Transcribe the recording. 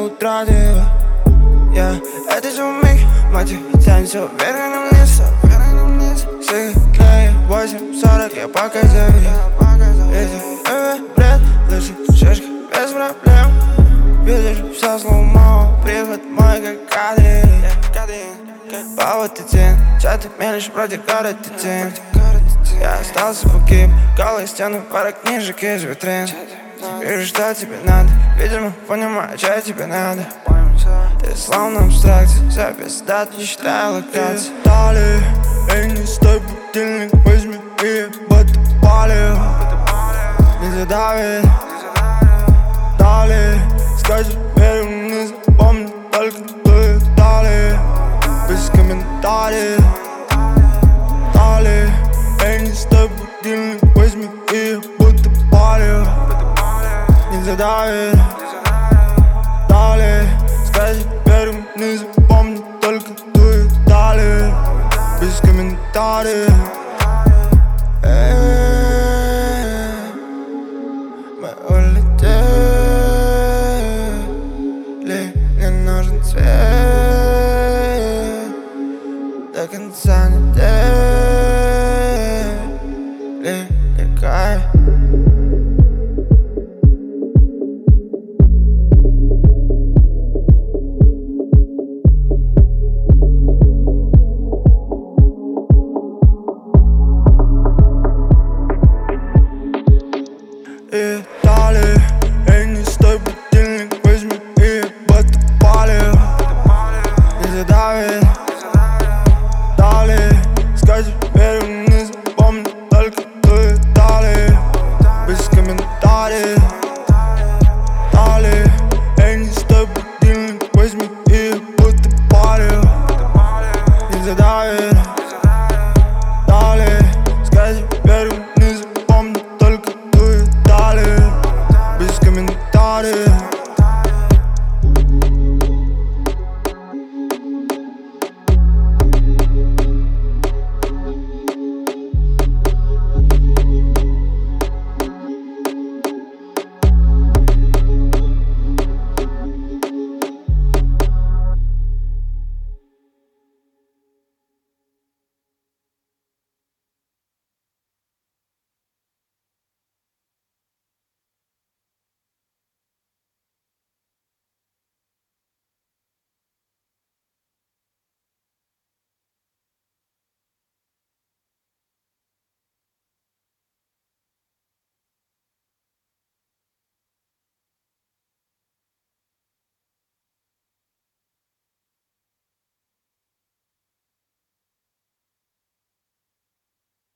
утратила. Это же миг, мотив, тянется вверх и вниз. Светлее 8:40, я пока завис. Бред, лучше шишка без проблем. Видишь, все сломал, привод мой как кадрин. Павутин, чё ты мелешь вроде каротин. Я остался погиб, голые стены, пара книжек из витрин. Вижу, что тебе надо, видимо, понимаю, что тебе надо. Ты словно абстракция, запись дат, не считаю локаций. Далее, эй, не стой, будильник возьми и ебать палив. Не задавит. Далее, скажи, верю, не запомни, только ты далее. Без комментариев. Далее, эй, не стой, будильник возьми и ебать палив. Не задавит. Далее, скажи, верю, не запомни, только ты далее. Без комментариев. Мы улетели, не нужен цвет. До конца недели, и кайф. И далее, эй, не стой, будильник возьми и ебать палив. Не задавит. Далее, скажи, верю, не запомни, только ты далее. Без комментариев. Далее, эй, не стой, будильник возьми и ебать палив. Не задавит. Далее, скажи, верю, не запомни, только ты далее. Без комментариев.